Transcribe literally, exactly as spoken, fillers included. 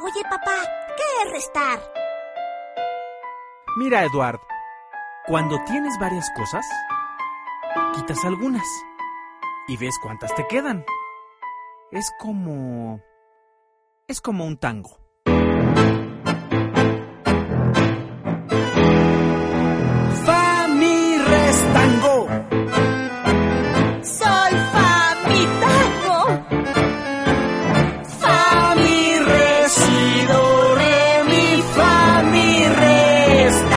Oye, papá, ¿qué es restar? Mira, Eduard, cuando tienes varias cosas, quitas algunas y ves cuántas te quedan. Es como... es como un tango.